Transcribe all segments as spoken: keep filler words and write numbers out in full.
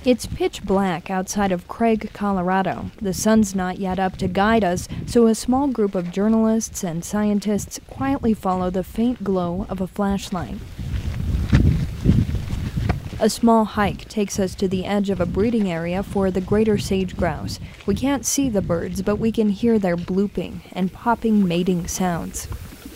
It's pitch black outside of Craig, Colorado. The sun's not yet up to guide us, so a small group of journalists and scientists quietly follow the faint glow of a flashlight. A small hike takes us to the edge of a breeding area for the greater sage grouse. We can't see the birds, but we can hear their blooping and popping mating sounds.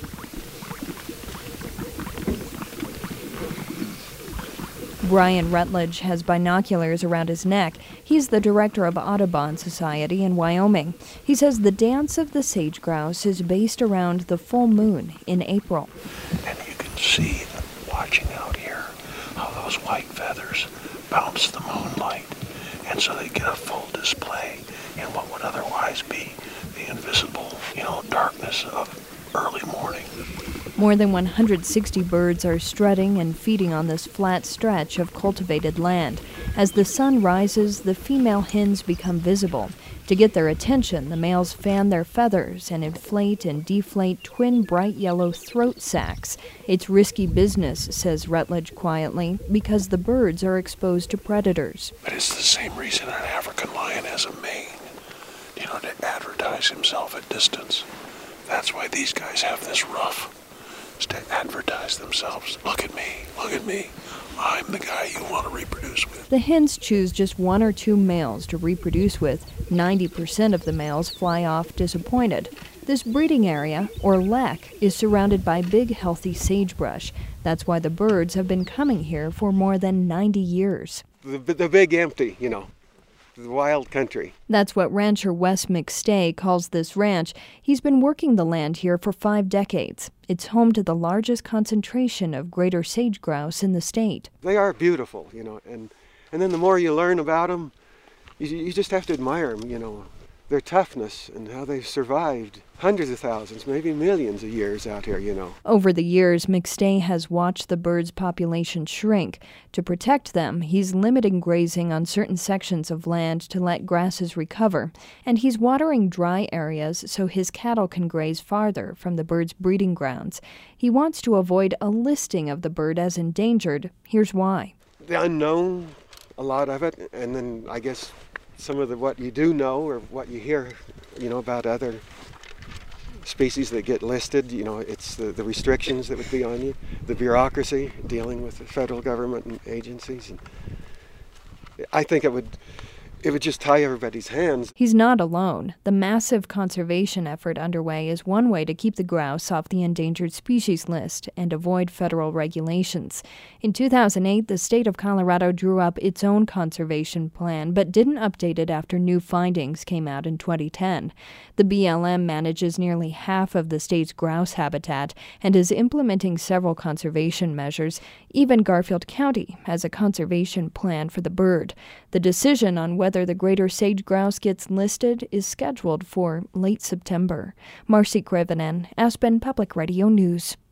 Brian Rutledge has binoculars around his neck. He's the director of Audubon Society in Wyoming. He says the dance of the sage grouse is based around the full moon in April. And you can see, watching out here, how those white feathers bounce the moonlight, and so they get a full display in what would otherwise be the invisible, you know, darkness of early morning. More than one hundred sixty birds are strutting and feeding on this flat stretch of cultivated land. As the sun rises, the female hens become visible. To get their attention, the males fan their feathers and inflate and deflate twin bright yellow throat sacs. It's risky business, says Rutledge quietly, because the birds are exposed to predators. But it's the same reason an African lion has a mane, you know, to advertise himself at distance. That's why these guys have this ruff. To advertise themselves. Look at me, look at me. I'm the guy you want to reproduce with. The hens choose just one or two males to reproduce with. ninety percent of the males fly off disappointed. This breeding area, or lek, is surrounded by big, healthy sagebrush. That's why the birds have been coming here for more than ninety years. The, the big empty, you know. The wild country. That's what rancher Wes McStay calls this ranch. He's been working the land here for five decades. It's home to the largest concentration of greater sage grouse in the state. They are beautiful, you know, and, and then the more you learn about them, you, you just have to admire them, you know, their toughness and how they've survived hundreds of thousands, maybe millions of years out here, you know. Over the years, McStay has watched the birds' population shrink. To protect them, he's limiting grazing on certain sections of land to let grasses recover, and he's watering dry areas so his cattle can graze farther from the birds' breeding grounds. He wants to avoid a listing of the bird as endangered. Here's why. The unknown, a lot of it, and then I guess some of the what you do know or what you hear, you know, about other species that get listed, you know, it's the, the restrictions that would be on you, the bureaucracy dealing with the federal government and agencies. And I think it would it would just tie everybody's hands. He's not alone. The massive conservation effort underway is one way to keep the grouse off the endangered species list and avoid federal regulations. In two thousand eight, the state of Colorado drew up its own conservation plan, but didn't update it after new findings came out in twenty ten. The B L M manages nearly half of the state's grouse habitat and is implementing several conservation measures. Even Garfield County has a conservation plan for the bird. The decision on whether the greater sage grouse gets listed is scheduled for late September. Marcy Krivonen, Aspen Public Radio News.